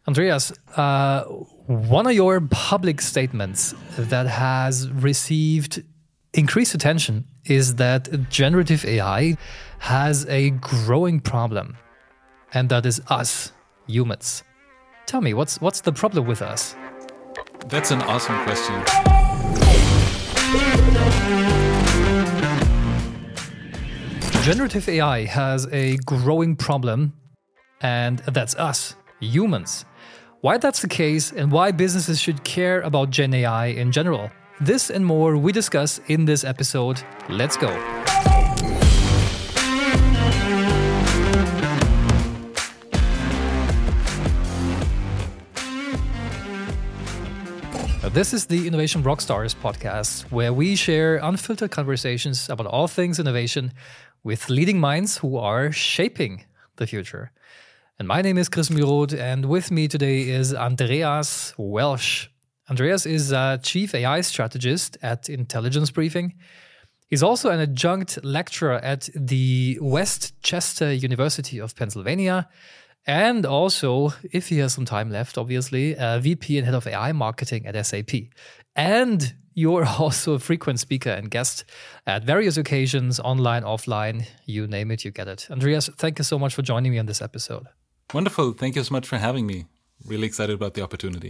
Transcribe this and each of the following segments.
Andreas, one of your public statements that has received increased attention is that generative AI has a growing problem, and that is us, humans. Tell me, what's the problem with us? That's an awesome question. Generative AI has a growing problem, and that's us, humans. Why that's the case and why businesses should care about Gen AI in general. This and more we discuss in this episode. Let's go. This is the Innovation Rockstars podcast, where we share unfiltered conversations about all things innovation with leading minds who are shaping the future. And my name is Chris Miroth, and with me today is Andreas Welsch. Andreas is a chief AI strategist at Intelligence Briefing. He's also an adjunct lecturer at the West Chester University of Pennsylvania, and also, if he has some time left, obviously, a VP and head of AI marketing at SAP. And you're also a frequent speaker and guest at various occasions, online, offline, you name it, you get it. Andreas, thank you so much for joining me on this episode. Wonderful. Thank you so much for having me. Really excited about the opportunity.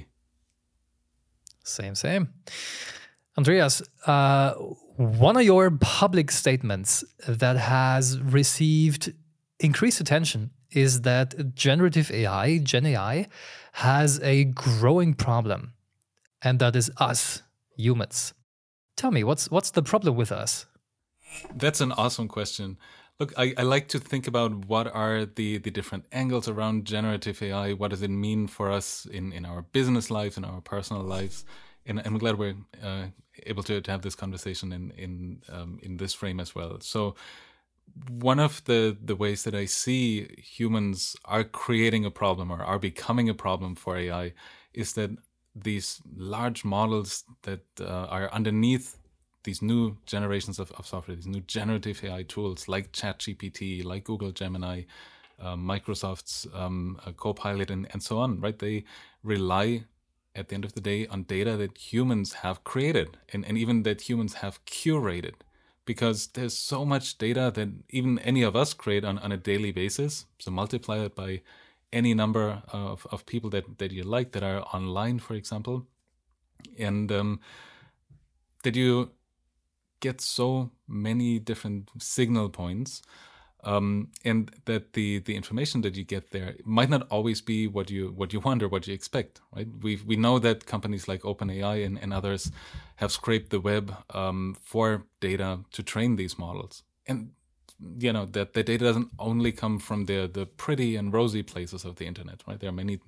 Same. Andreas, one of your public statements that has received increased attention is that generative AI, Gen AI, has a growing problem, and that is us, humans. Tell me, what's the problem with us? That's an awesome question. Look, I like to think about what are the different angles around generative AI. What does it mean for us in our business lives, in our personal lives? And I'm glad we're able to have this conversation in this frame as well. So one of the ways that I see humans are creating a problem or are becoming a problem for AI is that these large models that are underneath these new generations of software, these new generative AI tools like ChatGPT, like Google Gemini, Microsoft's Copilot, and so on, right? They rely at the end of the day on data that humans have created and even that humans have curated, because there's so much data that even any of us create on a daily basis. So multiply it by any number of people that you like that are online, for example, and that you get so many different signal points, and that the information that you get there might not always be what you want or what you expect, right? We know that companies like OpenAI and others have scraped the web for data to train these models, and you know that the data doesn't only come from the pretty and rosy places of the internet, right? There are many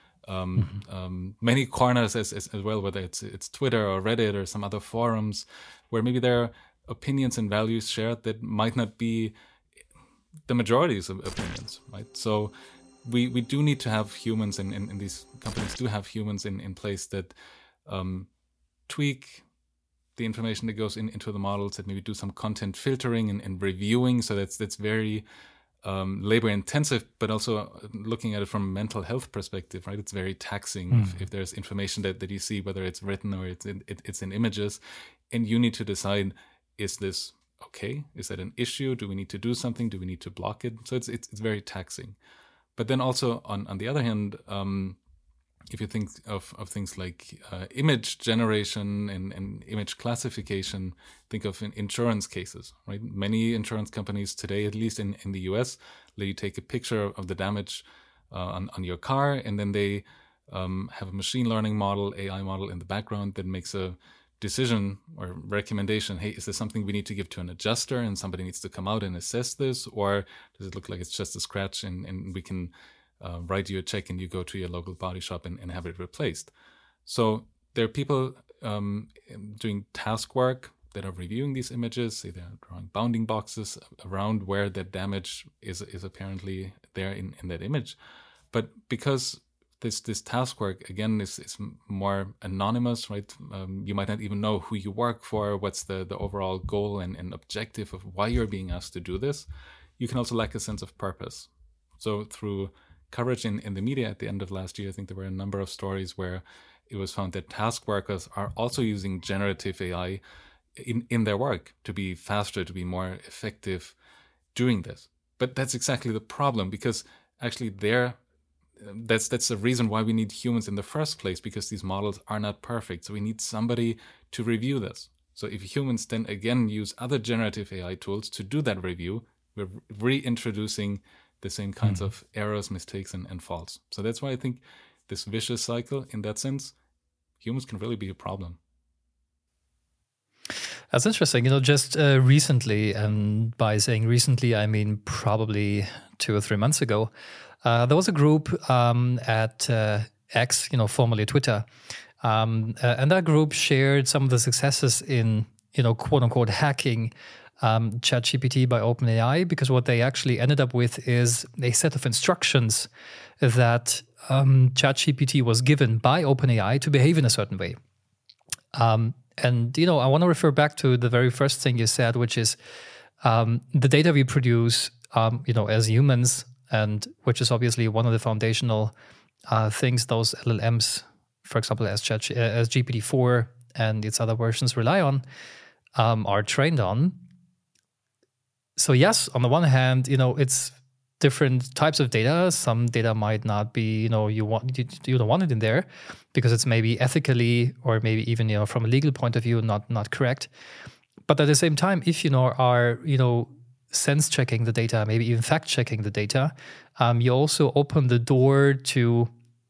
many corners as well, whether it's Twitter or Reddit or some other forums where maybe there are opinions and values shared that might not be the majority's of opinions, right? So we do need to have humans, and these companies do have humans in place that tweak the information that goes into the models, that maybe do some content filtering and reviewing. So that's very labor intensive, but also looking at it from a mental health perspective, right? It's very taxing if there's information that you see, whether it's written or it's in images, and you need to decide, is this okay? Is that an issue? Do we need to do something? Do we need to block it? So it's very taxing. But then also on the other hand, if you think of things like image generation and image classification, think of insurance cases, right? Many insurance companies today, at least in the US, let you take a picture of the damage on your car, and then they have a machine learning model, AI model in the background that makes a decision or recommendation. Hey, is this something we need to give to an adjuster and somebody needs to come out and assess this? Or does it look like it's just a scratch and we can write you a check and you go to your local body shop and have it replaced? So there are people doing task work that are reviewing these images. Say they're drawing bounding boxes around where that damage is apparently there in that image. But because this task work, again, is more anonymous, right? You might not even know who you work for, what's the overall goal and objective of why you're being asked to do this. You can also lack a sense of purpose. So through coverage in the media at the end of last year. I think there were a number of stories where it was found that task workers are also using generative AI in their work to be faster, to be more effective doing this. But that's exactly the problem, because actually that's the reason why we need humans in the first place, because these models are not perfect. So we need somebody to review this. So if humans then again use other generative AI tools to do that review, we're reintroducing the same kinds of errors, mistakes, and faults. So that's why I think this vicious cycle, in that sense, humans can really be a problem. That's interesting. Just recently, and by saying recently, I mean probably 2 or 3 months ago, there was a group at X, formerly Twitter, and that group shared some of the successes in, quote unquote, hacking ChatGPT by OpenAI, because what they actually ended up with is a set of instructions that ChatGPT was given by OpenAI to behave in a certain way. And, I want to refer back to the very first thing you said, which is the data we produce, as humans, and which is obviously one of the foundational things those LLMs, for example, as GPT-4 and its other versions rely on, are trained on. So yes, on the one hand, it's different types of data. Some data might not be, you don't want it in there because it's maybe ethically or maybe even, from a legal point of view, not correct. But at the same time, if are sense checking the data, maybe even fact checking the data, you also open the door to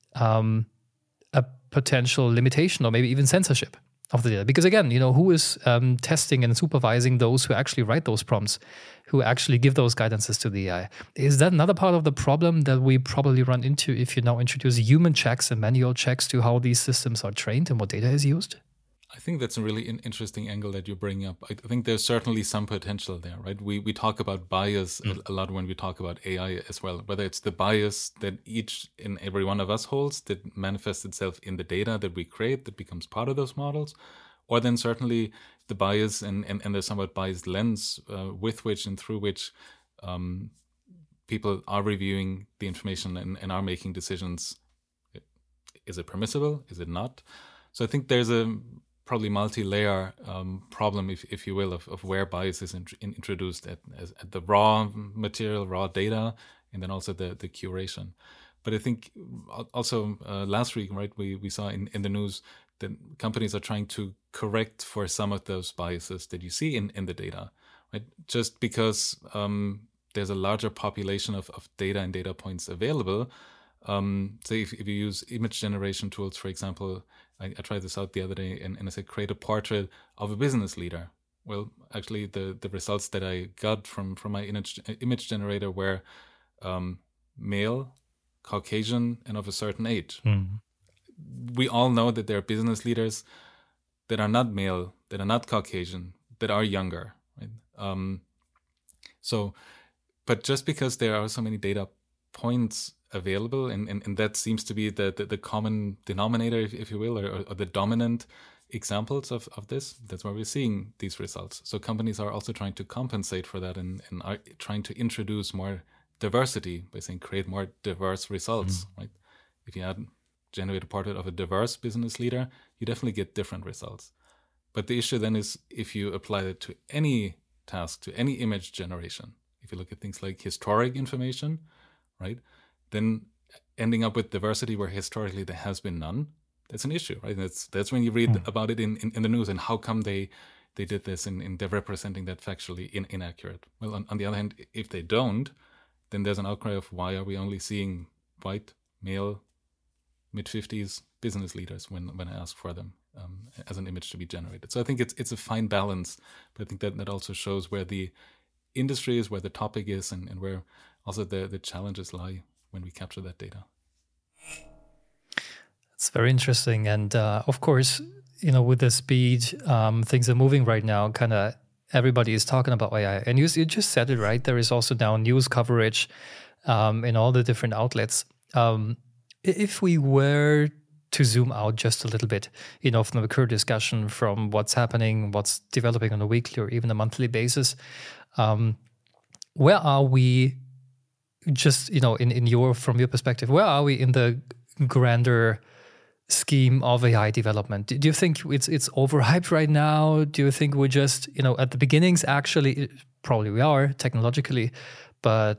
a potential limitation or maybe even censorship of the data. Because again, who is testing and supervising those who actually write those prompts, who actually give those guidances to the AI? Is that another part of the problem that we probably run into if you now introduce human checks and manual checks to how these systems are trained and what data is used? I think that's a really interesting angle that you bring up. I think there's certainly some potential there, right? We talk about bias a lot when we talk about AI as well, whether it's the bias that each and every one of us holds that manifests itself in the data that we create that becomes part of those models, or then certainly the bias and the somewhat biased lens with which and through which people are reviewing the information and are making decisions. Is it permissible? Is it not? So I think there's a probably multi-layer problem, if you will, of where bias is introduced at the raw material, raw data, and then also the curation. But I think also last week, right, we saw in the news that companies are trying to correct for some of those biases that you see in the data, right? Just because there's a larger population of data and data points available. So if you use image generation tools, for example, I tried this out the other day and I said, create a portrait of a business leader. Well, actually, the results that I got from my image generator were male, Caucasian, and of a certain age. We all know that there are business leaders that are not male, that are not Caucasian, that are younger. Right? But just because there are so many data points available, and that seems to be the common denominator, if you will, or the dominant examples of this, that's why we're seeing these results. So companies are also trying to compensate for that and are trying to introduce more diversity by saying create more diverse results, right? If you generate a portrait of a diverse business leader, you definitely get different results. But the issue then is if you apply it to any task, to any image generation, if you look at things like historic information, right, then ending up with diversity where historically there has been none, that's an issue, right? That's when you read about it in the news and how come they did this and they're representing that factually inaccurate. Well, on the other hand, if they don't, then there's an outcry of why are we only seeing white, male, mid-50s business leaders when I ask for them as an image to be generated. So I think it's a fine balance, but I think that also shows where the industry is, where the topic is, and where also the challenges lie when we capture that data. It's very interesting. And of course, with the speed things are moving right now, kind of everybody is talking about AI. And you just said it, right? There is also now news coverage in all the different outlets. If we were to zoom out just a little bit, from the current discussion, from what's happening, what's developing on a weekly or even a monthly basis, where are we just, from your perspective, where are we in the grander scheme of AI development? Do you think it's overhyped right now? Do you think we're just, at the beginnings? Actually, probably we are technologically, but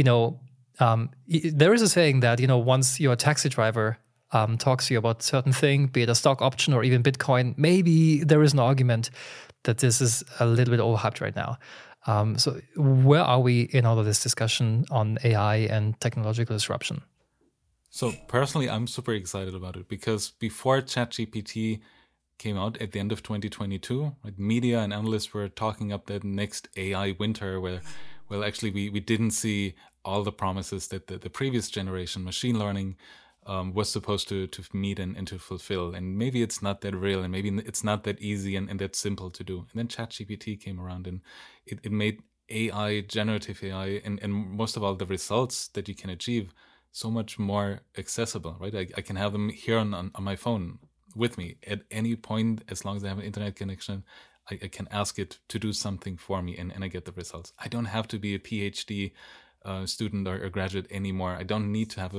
there is a saying that once your taxi driver talks to you about a certain thing, be it a stock option or even Bitcoin, maybe there is an argument that this is a little bit overhyped right now. So where are we in all of this discussion on AI and technological disruption? So personally, I'm super excited about it because before ChatGPT came out at the end of 2022, media and analysts were talking up that next AI winter where, well, actually we didn't see all the promises that the previous generation, machine learning, was supposed to meet and to fulfill. And maybe it's not that real and maybe it's not that easy and that simple to do. And then ChatGPT came around and it made AI, generative AI, and most of all the results that you can achieve so much more accessible, right? I can have them here on my phone with me at any point as long as I have an internet connection. I can ask it to do something for me and I get the results. I don't have to be a PhD student or graduate anymore. I don't need to have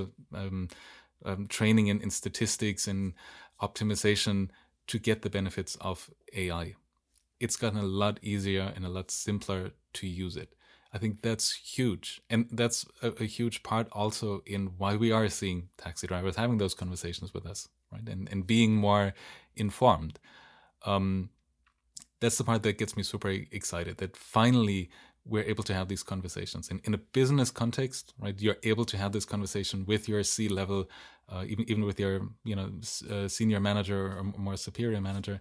a training in statistics and optimization to get the benefits of AI. It's gotten a lot easier and a lot simpler to use it. I think that's huge. And that's a huge part also in why we are seeing taxi drivers having those conversations with us, right? And being more informed. That's the part that gets me super excited, that finally we're able to have these conversations. And in a business context, right, you're able to have this conversation with your C-level, even with your senior manager or more superior manager,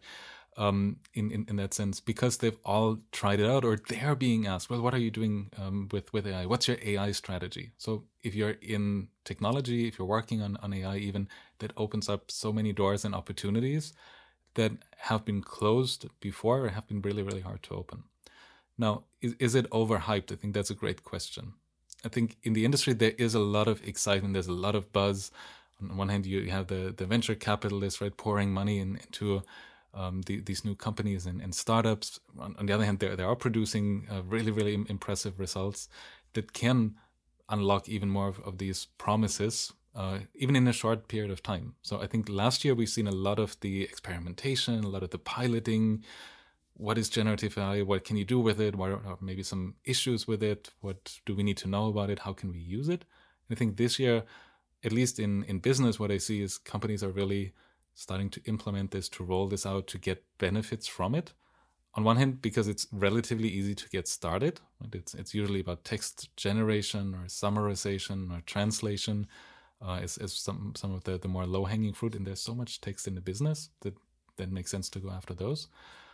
in that sense, because they've all tried it out or they're being asked, well, what are you doing with AI? What's your AI strategy? So if you're in technology, if you're working on AI even, that opens up so many doors and opportunities that have been closed before or have been really, really hard to open. Now, is it overhyped? I think that's a great question. I think in the industry, there is a lot of excitement. There's a lot of buzz. On one hand, you have the venture capitalists, right, pouring money into these new companies and startups. On the other hand, they are producing really, really impressive results that can unlock even more of these promises, even in a short period of time. So I think last year we've seen a lot of the experimentation, a lot of the piloting. What is generative AI? What can you do with it? What are maybe some issues with it? What do we need to know about it? How can we use it? And I think this year, at least in business, what I see is companies are really starting to implement this, to roll this out, to get benefits from it. On one hand, because it's relatively easy to get started. Right? It's usually about text generation or summarization or translation is some of the more low-hanging fruit. And there's so much text in the business that makes sense to go after those.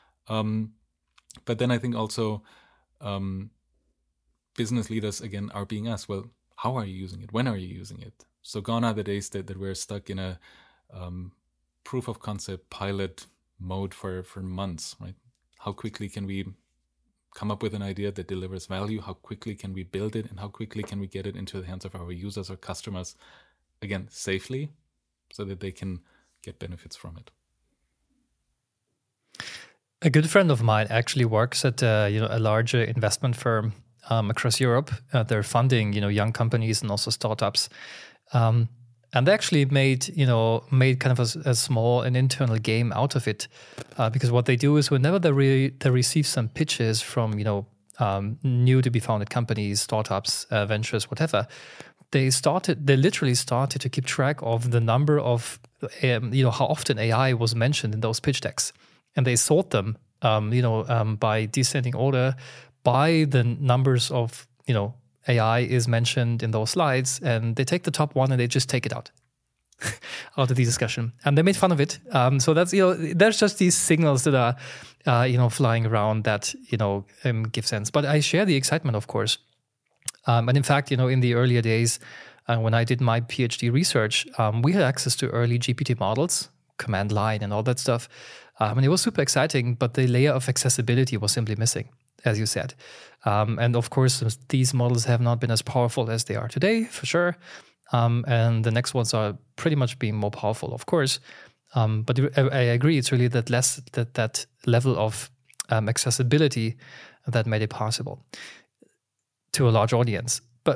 But then I think also business leaders, again, are being asked, well, how are you using it? When are you using it? So gone are the days that we're stuck in a proof of concept pilot mode for months, right? How quickly can we come up with an idea that delivers value? How quickly can we build it? And how quickly can we get it into the hands of our users or customers, again, safely, so that they can get benefits from it? A good friend of mine actually works at a larger investment firm across Europe. They're funding young companies and also startups, and they actually made kind of a small an internal game out of it, because what they do is whenever they receive some pitches from new to be founded companies, startups, ventures, whatever, they literally started to keep track of the number of how often AI was mentioned in those pitch decks. And they sort them, by descending order by the numbers of, AI is mentioned in those slides. And they take the top one and they just take it out of the discussion. And they made fun of it. So that's, there's just these signals that are, flying around that, give sense. But I share the excitement, of course. And in fact, in the earlier days, when I did my PhD research, we had access to early GPT models, command line and all that stuff. And it was super exciting, but the layer of accessibility was simply missing, as you said. And of course, these models have not been as powerful as they are today, for sure. And the next ones are pretty much being more powerful, of course. But I agree, it's really that level of accessibility that made it possible to a large audience. But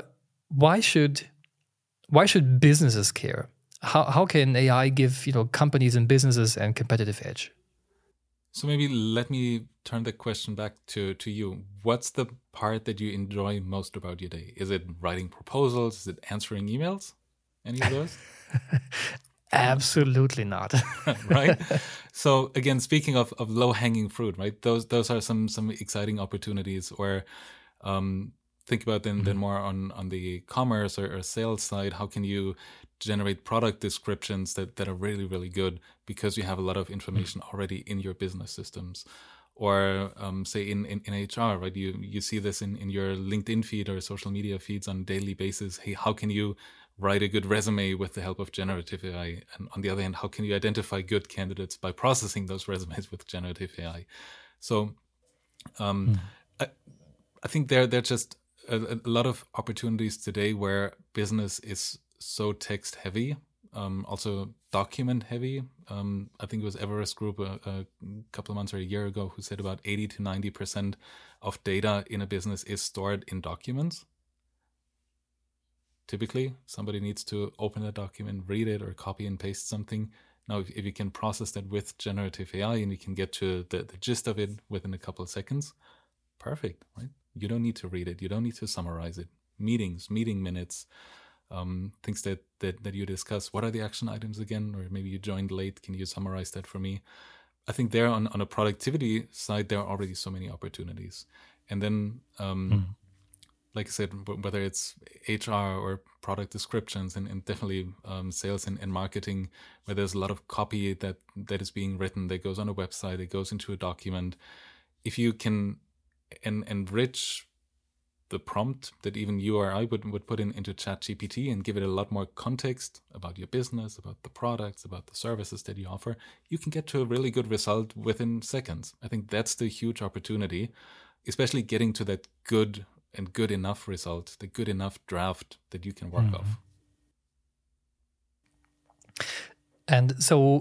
why should businesses care? How can AI give companies and businesses a competitive edge? So maybe let me turn the question back to you. What's the part that you enjoy most about your day? Is it writing proposals? Is it answering emails? Any of those? Absolutely not. Right. So again, speaking of low-hanging fruit, right? Those are some exciting opportunities. Or think about then more on the commerce or sales side. How can you generate product descriptions that are really, really good because you have a lot of information already in your business systems? Or say in HR, right? You see this in your LinkedIn feed or social media feeds on a daily basis. Hey, how can you write a good resume with the help of generative AI? And on the other hand, how can you identify good candidates by processing those resumes with generative AI? So I think there are just a lot of opportunities today where business is so text heavy, also document heavy. I think it was Everest Group a couple of months or a year ago who said about 80 to 90% of data in a business is stored in documents. Typically, somebody needs to open a document, read it, or copy and paste something. Now, if you can process that with generative AI and you can get to the gist of it within a couple of seconds, perfect, right? You don't need to read it. You don't need to summarize it. Meetings, meeting minutes, things that you discuss. What are the action items again? Or maybe you joined late. Can you summarize that for me? I think there on a productivity side, there are already so many opportunities. And then, like I said, whether it's HR or product descriptions and definitely sales and marketing, where there's a lot of copy that is being written, that goes on a website, it goes into a document. If you can enrich the prompt that even you or I would put into ChatGPT and give it a lot more context about your business, about the products, about the services that you offer, you can get to a really good result within seconds. I think that's the huge opportunity, especially getting to that good enough result, the good enough draft that you can work off. And so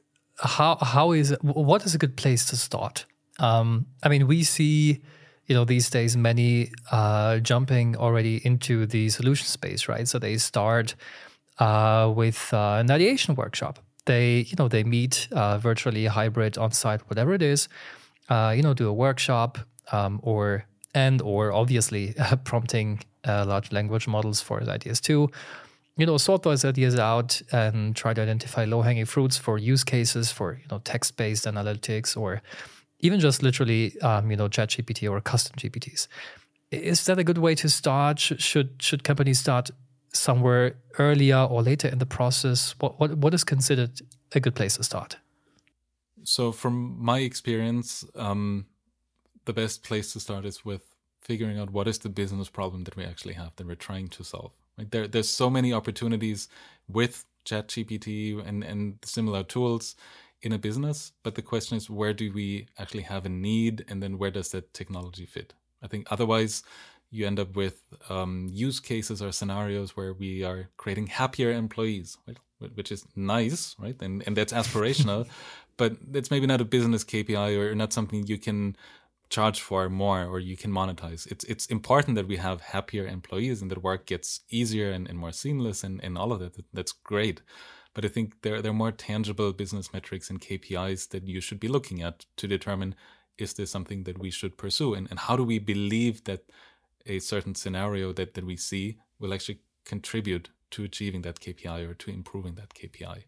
what is a good place to start? I mean, we see, these days many jumping already into the solution space, right? So they start with an ideation workshop. They meet virtually, hybrid, on-site, whatever it is, do a workshop or obviously prompting large language models for his ideas too. Sort those ideas out and try to identify low-hanging fruits for use cases for text-based analytics, or even just literally ChatGPT or custom GPTs. Is that a good way to start? Should companies start somewhere earlier or later in the process? What is considered a good place to start? So from my experience, the best place to start is with figuring out what is the business problem that we actually have, that we're trying to solve. Like there's so many opportunities with ChatGPT and similar tools in a business, but the question is, where do we actually have a need, and then where does that technology fit? I think otherwise you end up with use cases or scenarios where we are creating happier employees, right? Which is nice, right? And that's aspirational, but it's maybe not a business KPI or not something you can charge for more or you can monetize. It's important that we have happier employees and that work gets easier and more seamless and all of that. That's great. But I think there are more tangible business metrics and KPIs that you should be looking at to determine, is this something that we should pursue? And how do we believe that a certain scenario that we see will actually contribute to achieving that KPI or to improving that KPI?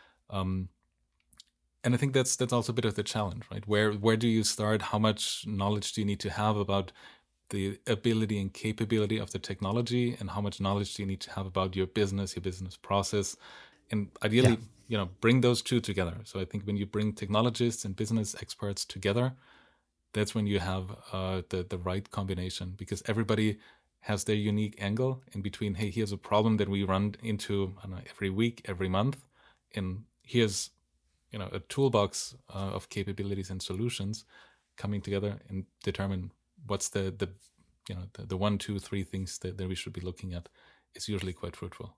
And I think that's also a bit of the challenge, right? Where do you start? How much knowledge do you need to have about the ability and capability of the technology? And how much knowledge do you need to have about your business process? And ideally, bring those two together. So I think when you bring technologists and business experts together, that's when you have the right combination, because everybody has their unique angle in between. Hey, here's a problem that we run into every week, every month, and here's a toolbox of capabilities and solutions coming together and determine what's the 1, 2, 3 things that we should be looking at is usually quite fruitful.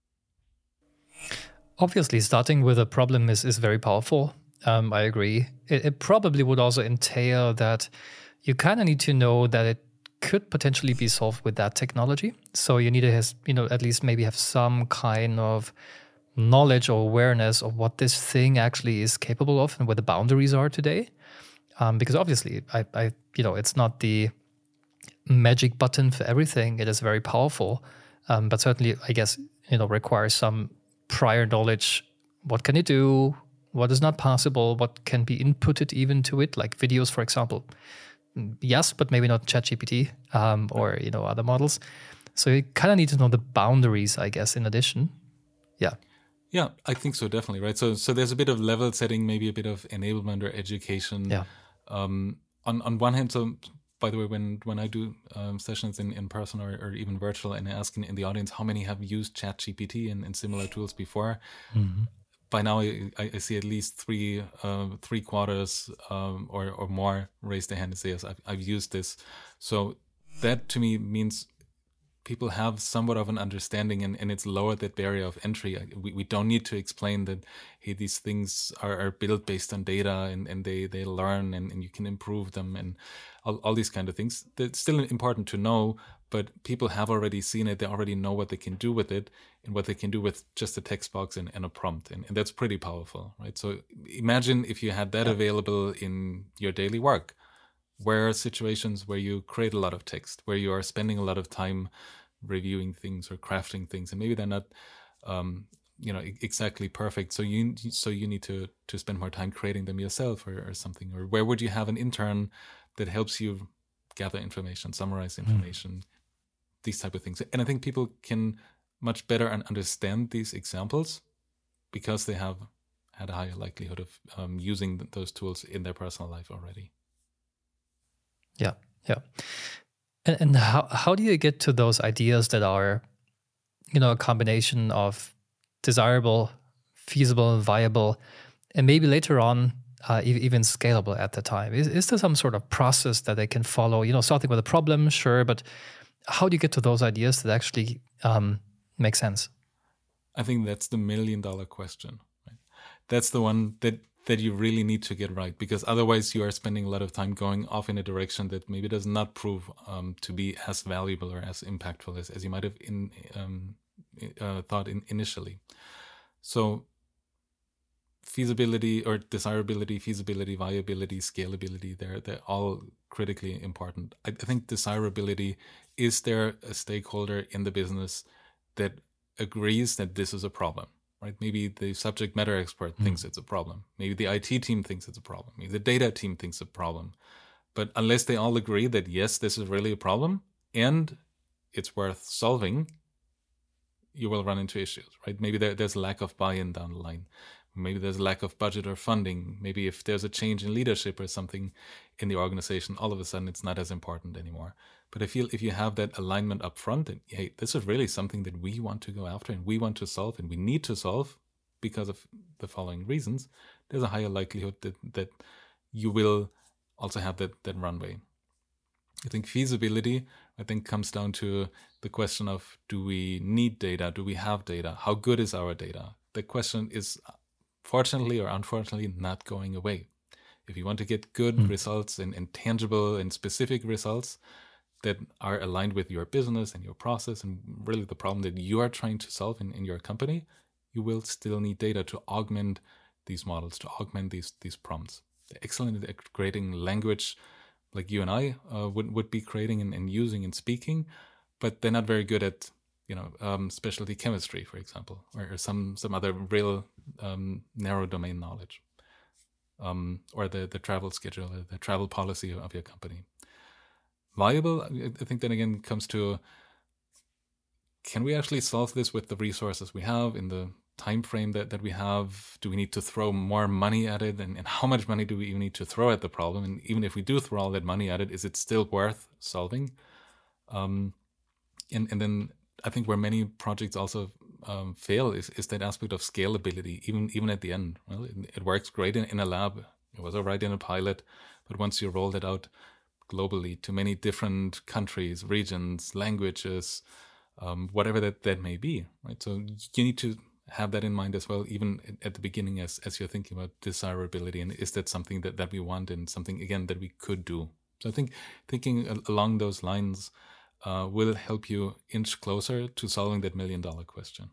Obviously, starting with a problem is very powerful. I agree. It probably would also entail that you kind of need to know that it could potentially be solved with that technology. So you need to, at least maybe have some kind of knowledge or awareness of what this thing actually is capable of and where the boundaries are today. Because obviously, it's not the magic button for everything. It is very powerful, but certainly, I guess, requires some prior knowledge. What can it do? What is not possible? What can be inputted even to it, like videos, for example? Yes, but maybe not ChatGPT or other models. So you kind of need to know the boundaries, I guess. In addition, yeah. Yeah, I think so, definitely, right? So there's a bit of level setting, maybe a bit of enablement or education. Yeah. On one hand, so by the way, when I do sessions in person or even virtual, and I ask in the audience how many have used ChatGPT and similar tools before, by now I see at least three quarters or more raise their hand and say, yes, I've used this. So that to me means people have somewhat of an understanding, and it's lowered that barrier of entry. We don't need to explain that, hey, these things are built based on data and they learn and you can improve them and all these kind of things. That's still important to know, but people have already seen it. They already know what they can do with it and what they can do with just a text box and a prompt. And that's pretty powerful, right? So imagine if you had that available in your daily work. Where are situations where you create a lot of text, where you are spending a lot of time reviewing things or crafting things, and maybe they're not, exactly perfect. So you need to spend more time creating them yourself or something. Or where would you have an intern that helps you gather information, summarize information, these type of things. And I think people can much better understand these examples because they have had a higher likelihood of using those tools in their personal life already. Yeah. And how do you get to those ideas that are, a combination of desirable, feasible, viable, and maybe later on even scalable at the time? Is there some sort of process that they can follow? Starting with a problem, sure, but how do you get to those ideas that actually make sense? I think that's the $1 million question. Right? That's the one that you really need to get right, because otherwise you are spending a lot of time going off in a direction that maybe does not prove to be as valuable or as impactful as you might have thought initially. So feasibility or desirability, feasibility, viability, scalability, they're all critically important. I think desirability, is there a stakeholder in the business that agrees that this is a problem? Right? Maybe the subject matter expert thinks it's a problem. Maybe the IT team thinks it's a problem. Maybe the data team thinks it's a problem. But unless they all agree that, yes, this is really a problem and it's worth solving, you will run into issues, right? Maybe there's a lack of buy-in down the line. Maybe there's a lack of budget or funding. Maybe if there's a change in leadership or something in the organization, all of a sudden it's not as important anymore. But I feel if you have that alignment up front, and hey, this is really something that we want to go after and we want to solve and we need to solve because of the following reasons, there's a higher likelihood that you will also have that runway. I think feasibility, comes down to the question of, do we need data? Do we have data? How good is our data? The question is, fortunately or unfortunately, not going away. If you want to get good results and tangible and specific results that are aligned with your business and your process and really the problem that you are trying to solve in your company, you will still need data to augment these models, to augment these prompts. They're excellent at creating language like you and I would be creating and using and speaking, but they're not very good at specialty chemistry, for example, or some other real narrow domain knowledge, or the travel schedule, the travel policy of your company. Viable, I think then again comes to, can we actually solve this with the resources we have in the time frame that we have? Do we need to throw more money at it? And how much money do we even need to throw at the problem? And even if we do throw all that money at it, is it still worth solving? And then I think where many projects also fail is that aspect of scalability, even at the end. Well, it works great in a lab. It was all right in a pilot. But once you roll it out globally to many different countries, regions, languages, whatever that may be, right? So you need to have that in mind as well, even at the beginning as you're thinking about desirability. And is that something that we want and something, again, that we could do So I think thinking along those lines will help you inch closer to solving that $1 million question.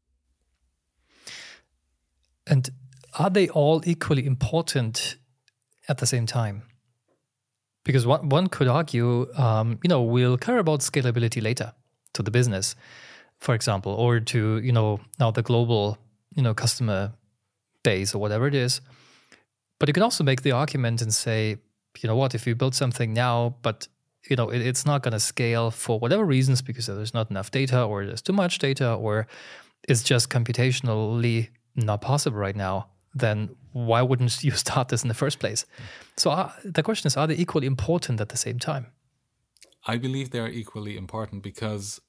And are they all equally important at the same time? Because one could argue, we'll care about scalability later to the business, for example, or to, now the global, customer base or whatever it is. But you can also make the argument and say, you know what, if you build something now, but, it's not going to scale for whatever reasons, because there's not enough data or there's too much data or it's just computationally not possible right now, then why wouldn't you start this in the first place? So the question is, are they equally important at the same time? I believe they are equally important because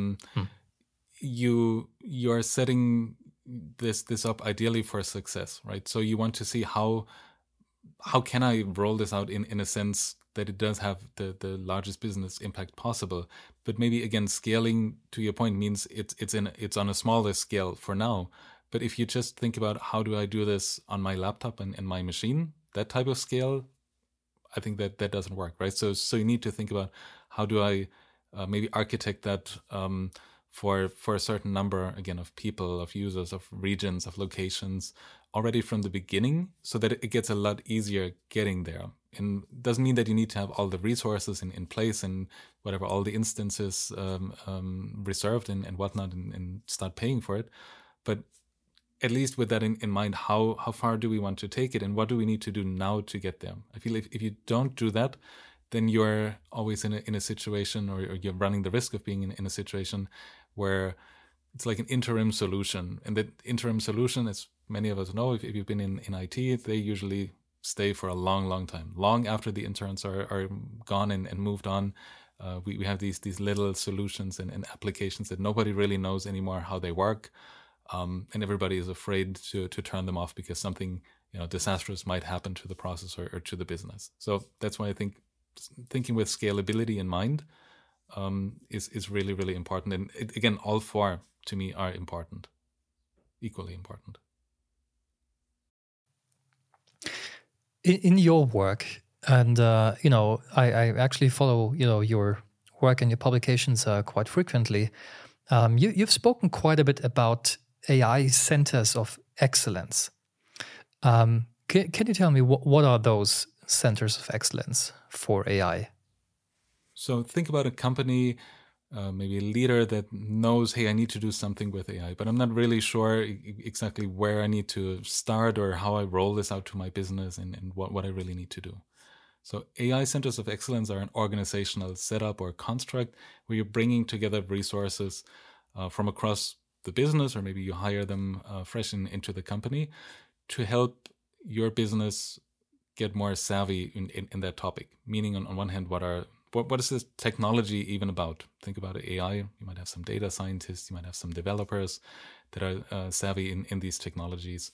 you're setting this up ideally for success, right? So you want to see how can I roll this out in a sense that it does have the largest business impact possible. But maybe again, scaling, to your point, means it's on a smaller scale for now. But if you just think about how do I do this on my laptop and my machine, that type of scale, I think that doesn't work, right? So you need to think about how do I maybe architect that for a certain number, again, of people, of users, of regions, of locations already from the beginning, so that it gets a lot easier getting there. And doesn't mean that you need to have all the resources in place and whatever, all the instances reserved and whatnot, and start paying for it. But at least with that in mind, how far do we want to take it, and what do we need to do now to get there? I feel if you don't do that, then you're always in a situation, or you're running the risk of being in a situation where it's like an interim solution. And that interim solution, as many of us know, if you've been in IT, they usually stay for a long, long time. Long after the interns are gone and moved on, we have these little solutions and applications that nobody really knows anymore how they work. And everybody is afraid to turn them off because something disastrous might happen to the process or to the business. So that's why I think thinking with scalability in mind is really, really important. And again, all four to me are important, equally important. In your work, and I actually follow your work and your publications quite frequently. You've spoken quite a bit about AI centers of excellence. Can you tell me what are those centers of excellence for AI? So think about a company, maybe a leader that knows, hey, I need to do something with AI, but I'm not really sure exactly where I need to start or how I roll this out to my business and what I really need to do. So AI centers of excellence are an organizational setup or construct where you're bringing together resources from across the business, or maybe you hire them fresh into the company to help your business get more savvy in that topic. Meaning, on one hand, what is this technology even about? Think about AI. You might have some data scientists, you might have some developers that are savvy in these technologies.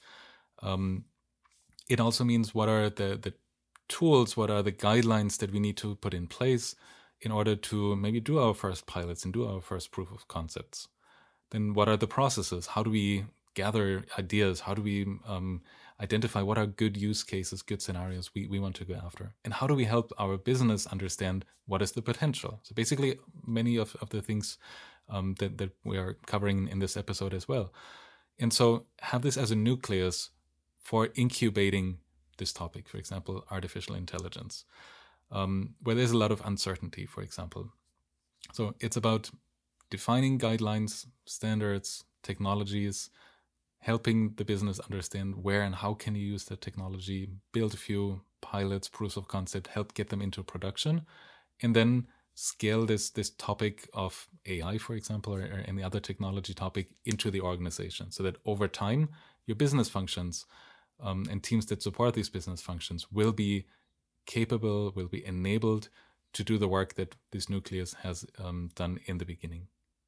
It also means what are the tools, what are the guidelines that we need to put in place in order to maybe do our first pilots and do our first proof of concepts. Then what are the processes? How do we gather ideas? How do we identify what are good use cases, good scenarios we want to go after? And how do we help our business understand what is the potential? So basically, many of the things that we are covering in this episode as well. And so have this as a nucleus for incubating this topic, for example, artificial intelligence, where there's a lot of uncertainty, for example. So it's about defining guidelines, standards, technologies, helping the business understand where and how can you use that technology, build a few pilots, proofs of concept, help get them into production, and then scale this topic of AI, for example, or any other technology topic into the organization, so that over time, your business functions and teams that support these business functions will be capable, will be enabled to do the work that this nucleus has done in the beginning.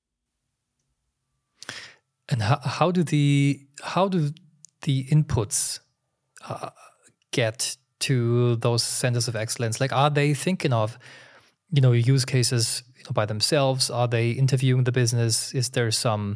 And how do the inputs get to those centers of excellence? Like, are they thinking of use cases by themselves? Are they interviewing the business? Is there some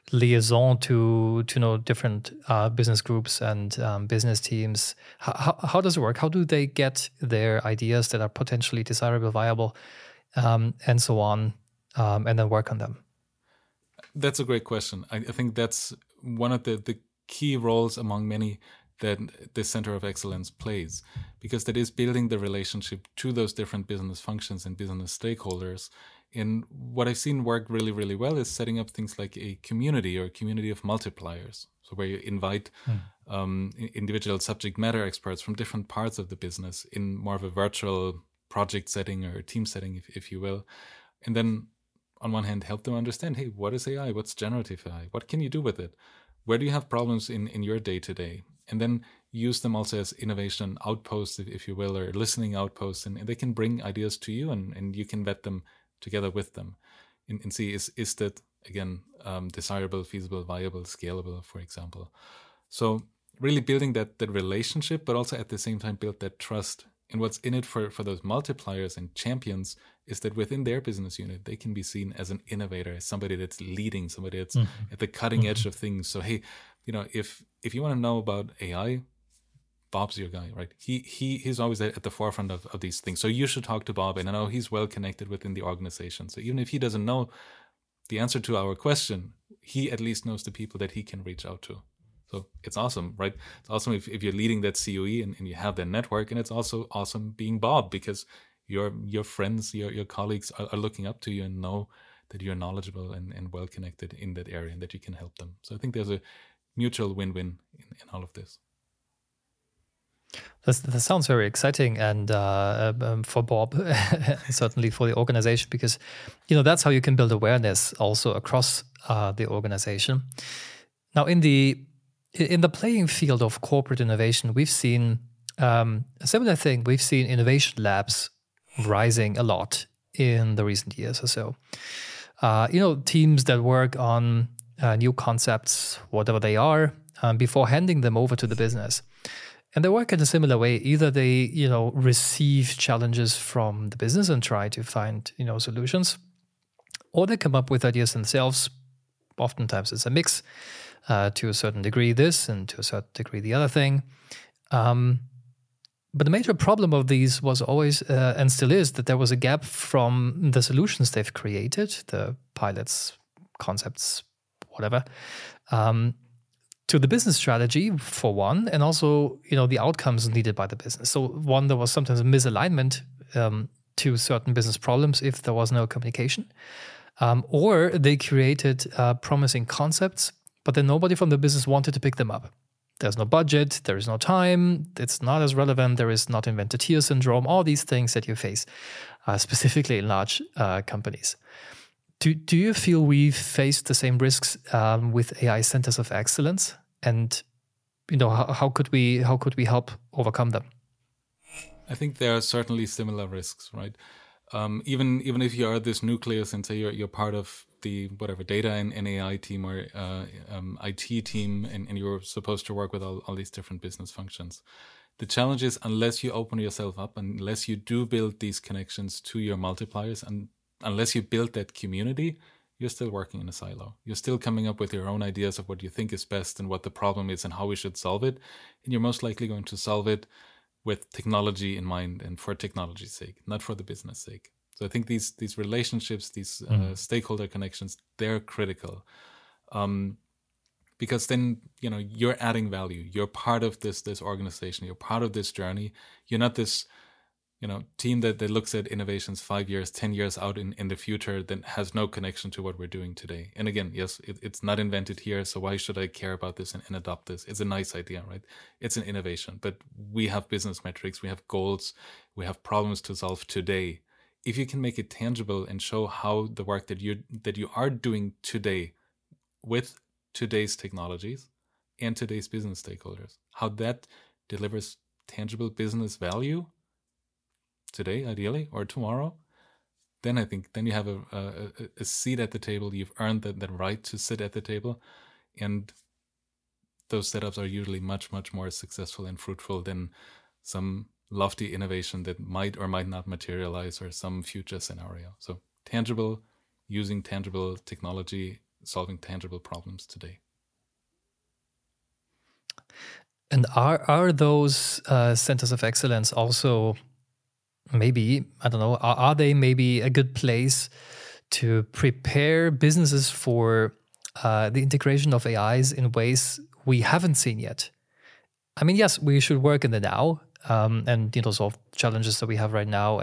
liaison to different business groups and business teams? How does it work? How do they get their ideas that are potentially desirable, viable, and so on, and then work on them? That's a great question. I think that's one of the key roles among many that the Center of Excellence plays, because that is building the relationship to those different business functions and business stakeholders. And what I've seen work really, really well is setting up things like a community or a community of multipliers. So where you invite individual subject matter experts from different parts of the business in more of a virtual project setting or team setting, if you will. And then on one hand, help them understand, hey, what is AI? What's generative AI? What can you do with it? Where do you have problems in your day-to-day? And then use them also as innovation outposts, if you will, or listening outposts. And they can bring ideas to you, and you can vet them together with them and see, is that, again, desirable, feasible, viable, scalable, for example. So really building that relationship, but also at the same time build that trust. And what's in it for those multipliers and champions is that within their business unit, they can be seen as an innovator, as somebody that's leading, somebody that's at the cutting edge of things. So, hey, if you want to know about AI, Bob's your guy, right? He's always at the forefront of these things. So you should talk to Bob, and I know he's well connected within the organization. So even if he doesn't know the answer to our question, he at least knows the people that he can reach out to. So it's awesome, right? It's awesome if you're leading that COE and you have that network, and it's also awesome being Bob, because your friends, your colleagues are looking up to you and know that you're knowledgeable and well connected in that area and that you can help them. So I think there's a mutual win-win in all of this. That sounds very exciting, and for Bob, certainly for the organization, because that's how you can build awareness also across the organization. Now, in the playing field of corporate innovation, we've seen a similar thing. We've seen innovation labs rising a lot in the recent years or so. Teams that work on new concepts, whatever they are, before handing them over to the business. And they work in a similar way. Either they, receive challenges from the business and try to find, solutions, or they come up with ideas themselves. Oftentimes it's a mix, to a certain degree this and to a certain degree the other thing. But the major problem of these was always, and still is, that there was a gap from the solutions they've created, the pilots, concepts, whatever, to the business strategy, for one, and also, the outcomes needed by the business. So one, there was sometimes a misalignment to certain business problems if there was no communication. Or they created promising concepts, but then nobody from the business wanted to pick them up. There's no budget, there is no time, it's not as relevant, there is not invented here syndrome, all these things that you face, specifically in large companies. Do you feel we've faced the same risks with AI centers of excellence? And how could we help overcome them? I think there are certainly similar risks, right? Even if you are this nucleus and say you're part of the whatever data and AI team or IT team, and you're supposed to work with all these different business functions. The challenge is, unless you open yourself up, unless you do build these connections to your multipliers, and unless you build that community, you're still working in a silo. You're still coming up with your own ideas of what you think is best and what the problem is and how we should solve it. And you're most likely going to solve it with technology in mind and for technology's sake, not for the business sake. So I think these relationships, these stakeholder connections, they're critical. Because then, you're adding value. You're part of this organization. You're part of this journey. You're not this, team that looks at innovations 5 years, 10 years out in the future that has no connection to what we're doing today. And again, yes, it's not invented here, so why should I care about this and adopt this? It's a nice idea, right? It's an innovation, but we have business metrics, we have goals, we have problems to solve today. If you can make it tangible and show how the work that you are doing today with today's technologies and today's business stakeholders, how that delivers tangible business value today, ideally, or tomorrow, then I think you have a seat at the table. You've earned the right to sit at the table, and those setups are usually much, much more successful and fruitful than some lofty innovation that might or might not materialize or some future scenario. So using tangible technology solving tangible problems today. And are those centers of excellence also maybe, I don't know, are they maybe a good place to prepare businesses for the integration of AIs in ways we haven't seen yet? I mean, yes, we should work in the now and solve challenges that we have right now.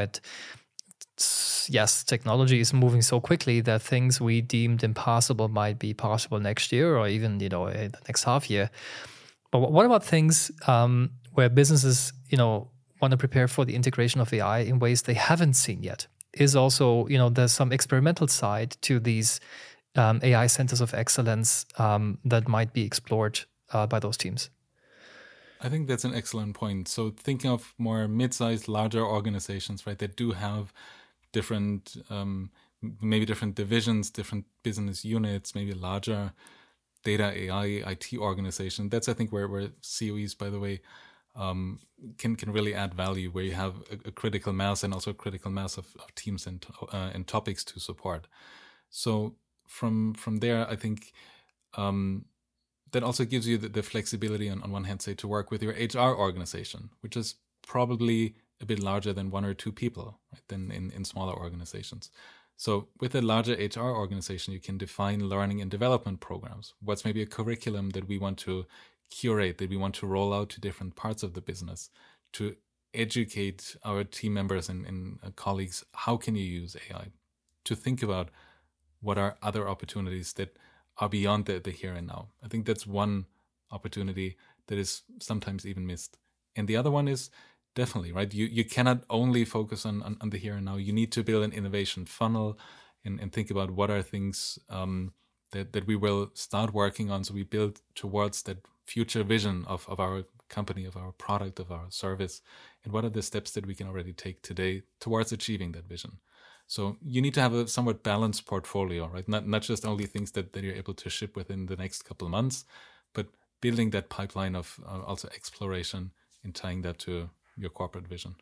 Yes, technology is moving so quickly that things we deemed impossible might be possible next year or even in the next half year. But what about things where businesses want to prepare for the integration of AI in ways they haven't seen yet? Is also there's some experimental side to these AI centers of excellence that might be explored by those teams. I think that's an excellent point. So thinking of more mid-sized, larger organizations, right, that do have different, maybe different divisions, different business units, maybe larger data AI, IT organization. That's, I think, where COEs, by the way, can really add value, where you have a critical mass and also a critical mass of teams and topics to support. So from there, I think that also gives you the flexibility on one hand, say, to work with your HR organization, which is probably a bit larger than one or two people, right, than in smaller organizations. So with a larger HR organization, you can define learning and development programs. What's maybe a curriculum that we want to curate, that we want to roll out to different parts of the business to educate our team members and colleagues, how can you use AI? To think about what are other opportunities that are beyond the here and now. I think that's one opportunity that is sometimes even missed. And the other one is definitely, right, you cannot only focus on the here and now. You need to build an innovation funnel and think about what are things that we will start working on, so we build towards that future vision of our company, of our product, of our service, and what are the steps that we can already take today towards achieving that vision. So you need to have a somewhat balanced portfolio, right? Not just only things that you're able to ship within the next couple of months, but building that pipeline of also exploration and tying that to your corporate vision.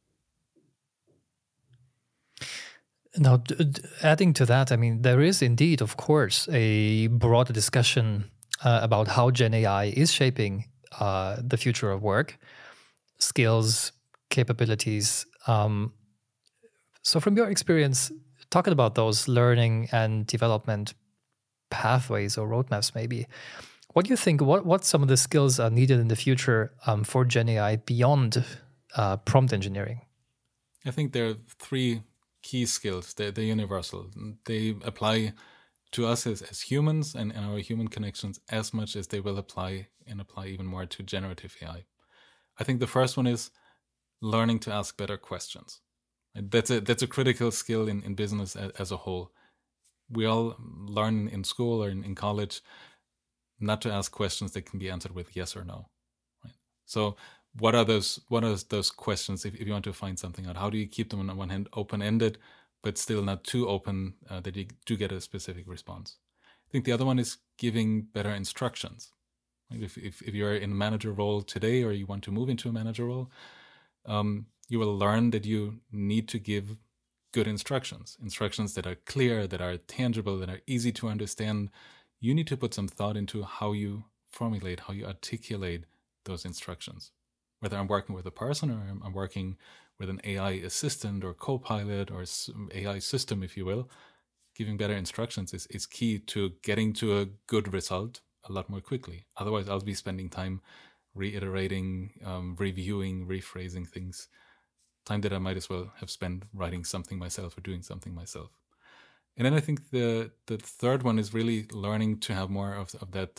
Now, adding to that, I mean, there is indeed, of course, a broader discussion about how Gen AI is shaping the future of work, skills, capabilities. So from your experience, talking about those learning and development pathways or roadmaps, maybe, what do you think, what some of the skills are needed in the future for Gen AI beyond prompt engineering? I think there are three key skills. They're universal. They apply to us as humans and our human connections as much as they will apply even more to generative AI. I think the first one is learning to ask better questions. That's a critical skill in business as a whole. We all learn in school or in college not to ask questions that can be answered with yes or no. Right? So what are those questions if you want to find something out? How do you keep them on one hand open-ended, but still not too open that you do get a specific response? I think the other one is giving better instructions. Right? If you're in a manager role today or you want to move into a manager role, you will learn that you need to give good instructions that are clear, that are tangible, that are easy to understand. You need to put some thought into how you formulate, how you articulate those instructions. Whether I'm working with a person or I'm working with an AI assistant or co-pilot or AI system, if you will, giving better instructions is key to getting to a good result a lot more quickly. Otherwise, I'll be spending time reiterating, reviewing, rephrasing things, time that I might as well have spent writing something myself or doing something myself. And then I think the third one is really learning to have more of that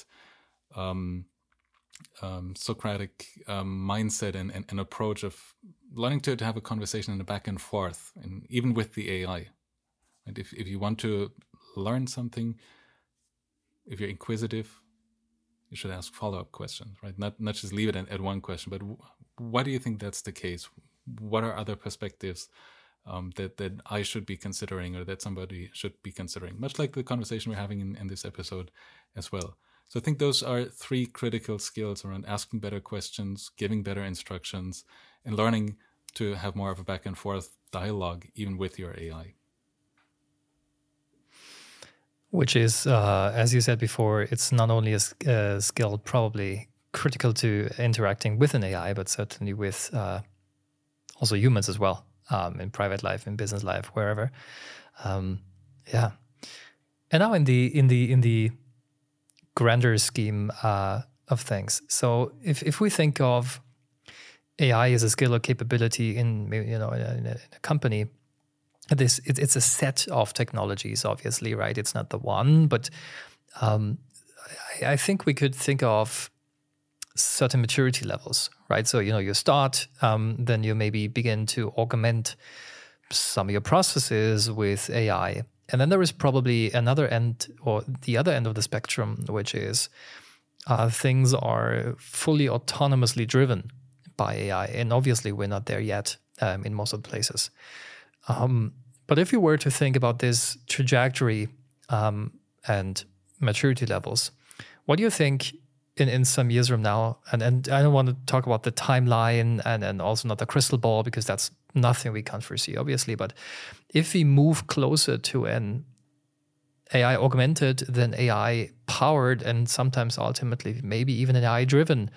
Socratic mindset and approach of learning to have a conversation and a back and forth, and even with the AI. And if you want to learn something, if you're inquisitive, you should ask follow-up questions, right? Not just leave it at one question, but why do you think that's the case? What are other perspectives that I should be considering or that somebody should be considering? Much like the conversation we're having in this episode as well. So I think those are three critical skills around asking better questions, giving better instructions, and learning to have more of a back and forth dialogue even with your AI. Which is, as you said before, it's not only a skill probably critical to interacting with an AI, but certainly with also humans as well, in private life, in business life, wherever. Yeah. And now in the grander scheme of things. So if we think of AI as a skill or capability in in a company, it's a set of technologies, obviously, right? It's not the one, but I think we could think of certain maturity levels, right? So you start, then you maybe begin to augment some of your processes with AI. And then there is probably another end, or the other end of the spectrum, which is things are fully autonomously driven by AI. And obviously, we're not there yet in most of the places. But if you were to think about this trajectory and maturity levels, what do you think in some years from now? And I don't want to talk about the timeline and also not the crystal ball, because that's nothing we can't foresee, obviously. But if we move closer to an AI augmented, then AI powered, and sometimes ultimately maybe even an AI driven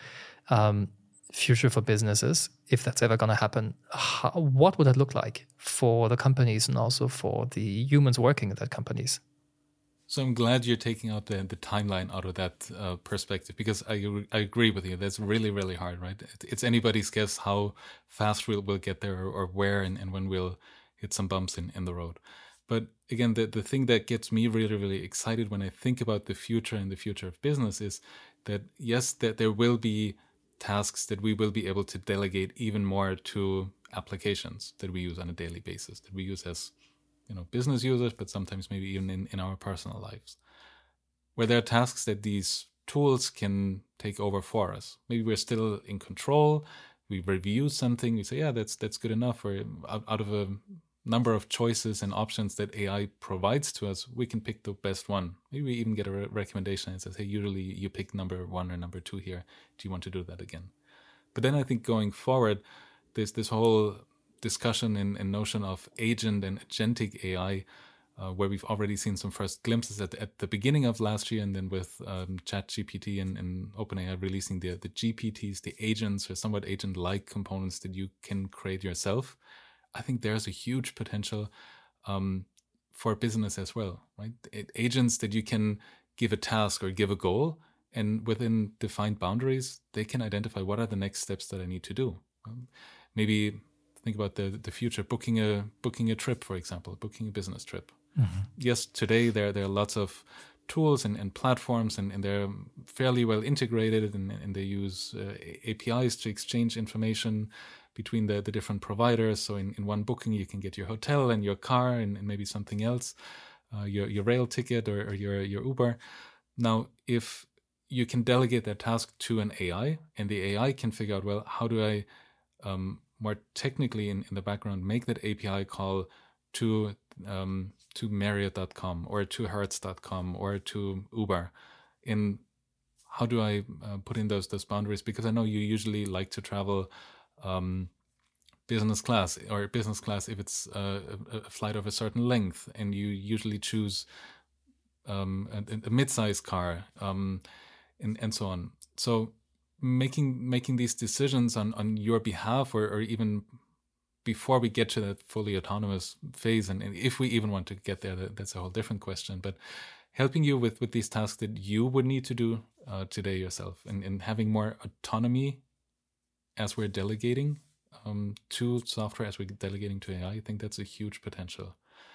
future for businesses, if that's ever going to happen, what would that look like for the companies and also for the humans working at that companies? So I'm glad you're taking out the timeline out of that perspective, because I agree with you. That's really, really hard, right? It's anybody's guess how fast we'll get there, or where and when we'll hit some bumps in the road. But again, the thing that gets me really, really excited when I think about the future and the future of business is that, yes, that there will be tasks that we will be able to delegate even more to applications that we use on a daily basis, that we use as business users, but sometimes maybe even in our personal lives, where there are tasks that these tools can take over for us. Maybe we're still in control. We review something. We say, yeah, that's good enough. Or out of a number of choices and options that AI provides to us, we can pick the best one. Maybe we even get a recommendation and says, hey, usually you pick number 1 or number 2 here. Do you want to do that again? But then I think going forward, there's this whole discussion and notion of agent and agentic AI, where we've already seen some first glimpses at the beginning of last year, and then with ChatGPT and OpenAI releasing the GPTs, the agents or somewhat agent-like components that you can create yourself. I think there's a huge potential for business as well, right? Agents that you can give a task or give a goal, and within defined boundaries, they can identify what are the next steps that I need to do. Maybe think about the future, booking a trip, for example, booking a business trip. Mm-hmm. Yes, today there are lots of tools and platforms, and they're fairly well integrated, and they use APIs to exchange information between the different providers. So in one booking, you can get your hotel and your car and maybe something else, your rail ticket or your Uber. Now, if you can delegate that task to an AI, and the AI can figure out, well, how do I more technically in the background make that API call to Marriott.com or to Hertz.com or to Uber? In how do I put in those boundaries? Because I know you usually like to travel business class if it's a flight of a certain length, and you usually choose a mid-size car and so on. So making these decisions on your behalf, or even before we get to that fully autonomous phase, and if we even want to get there, that's a whole different question, but helping you with these tasks that you would need to do today yourself, and having more autonomy as we're delegating to software, as we're delegating to AI. I think that's a huge potential.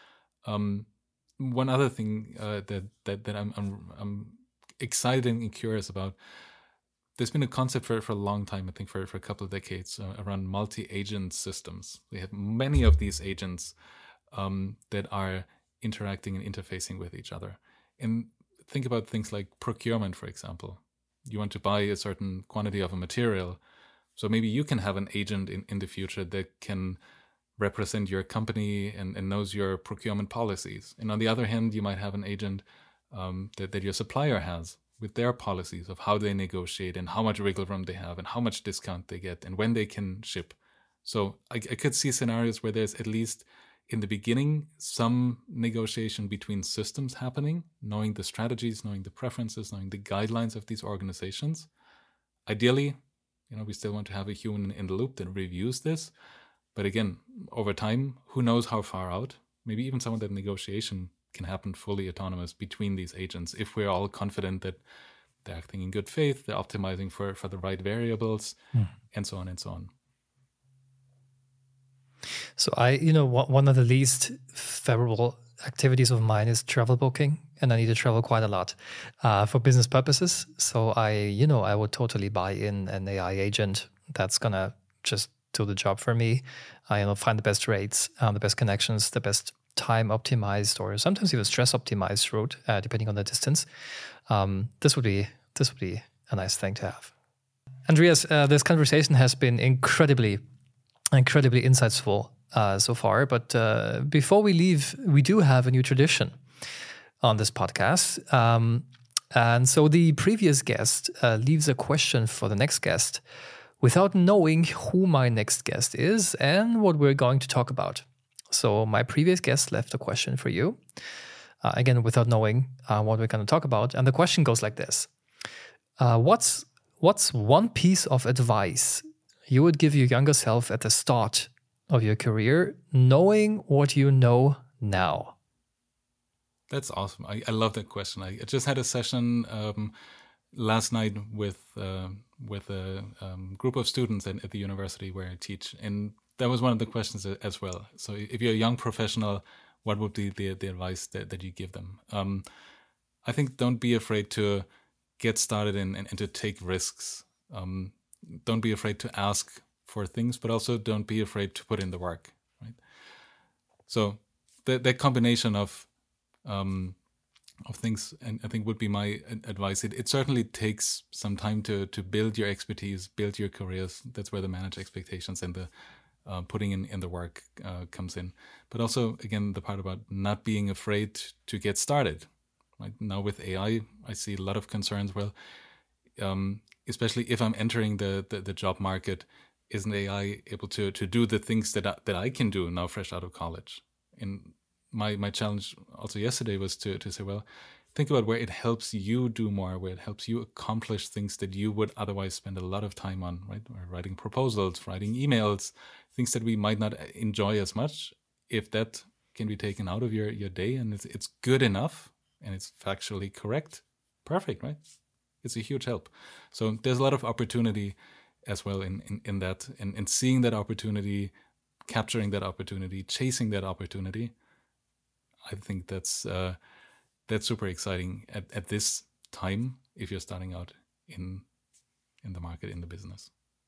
One other thing that I'm excited and curious about, there's been a concept for a long time, I think for a couple of decades, around multi-agent systems. We have many of these agents that are interacting and interfacing with each other. And think about things like procurement, for example. You want to buy a certain quantity of a material. So maybe you can have an agent in the future that can represent your company and knows your procurement policies. And on the other hand, you might have an agent that your supplier has, with their policies of how they negotiate and how much wiggle room they have and how much discount they get and when they can ship. So I could see scenarios where there's at least in the beginning, some negotiation between systems happening, knowing the strategies, knowing the preferences, knowing the guidelines of these organizations. Ideally, we still want to have a human in the loop that reviews this. But again, over time, who knows how far out? Maybe even some of that negotiation can happen fully autonomous between these agents if we're all confident that they're acting in good faith, they're optimizing for the right variables, and so on and so on. So one of the least favorable activities of mine is travel booking, and I need to travel quite a lot for business purposes. So I would totally buy in an AI agent that's gonna just do the job for me. Find the best rates, the best connections, the best time optimized, or sometimes even stress optimized route, depending on the distance. This would be a nice thing to have. Andreas, this conversation has been incredibly insightful so far. But before we leave, we do have a new tradition on this podcast. And so the previous guest leaves a question for the next guest without knowing who my next guest is and what we're going to talk about. So my previous guest left a question for you, again, without knowing what we're going to talk about. And the question goes like this. What's one piece of advice you would give your younger self at the start of your career, knowing what you know now? That's awesome. I love that question. I just had a session last night with a group of students at the university where I teach, and that was one of the questions as well. So if you're a young professional, what would be the advice that you give them? I think don't be afraid to get started and to take risks. Don't be afraid to ask for things, but also don't be afraid to put in the work, right? So that combination of things, and I think would be my advice. It certainly takes some time to build your expertise, build your careers. That's where the manage expectations and the putting in the work comes in. But also, again, the part about not being afraid to get started. Right now with AI, I see a lot of concerns. Well, especially if I'm entering the job market, isn't AI able to do the things that I can do now, fresh out of college? And my challenge also yesterday was to say, well, think about where it helps you do more, where it helps you accomplish things that you would otherwise spend a lot of time on, right? Or writing proposals, writing emails, things that we might not enjoy as much. If that can be taken out of your day and it's good enough and it's factually correct, perfect, right? It's a huge help. So there's a lot of opportunity as well in that, and seeing that opportunity, capturing that opportunity, chasing that opportunity. I think that's super exciting at this time if you're starting out in the market, in the business.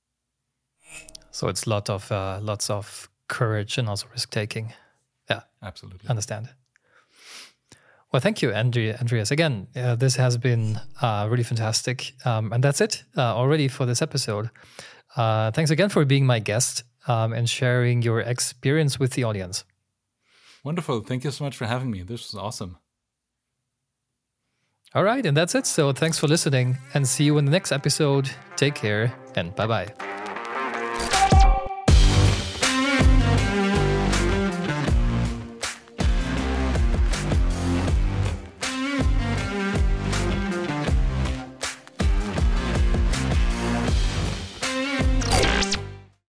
So it's lots of courage and also risk taking. Yeah, absolutely. Understand. Well, thank you, Andreas. Again, this has been really fantastic. And that's it already for this episode. Thanks again for being my guest and sharing your experience with the audience. Wonderful. Thank you so much for having me. This was awesome. All right. And that's it. So thanks for listening and see you in the next episode. Take care and bye-bye.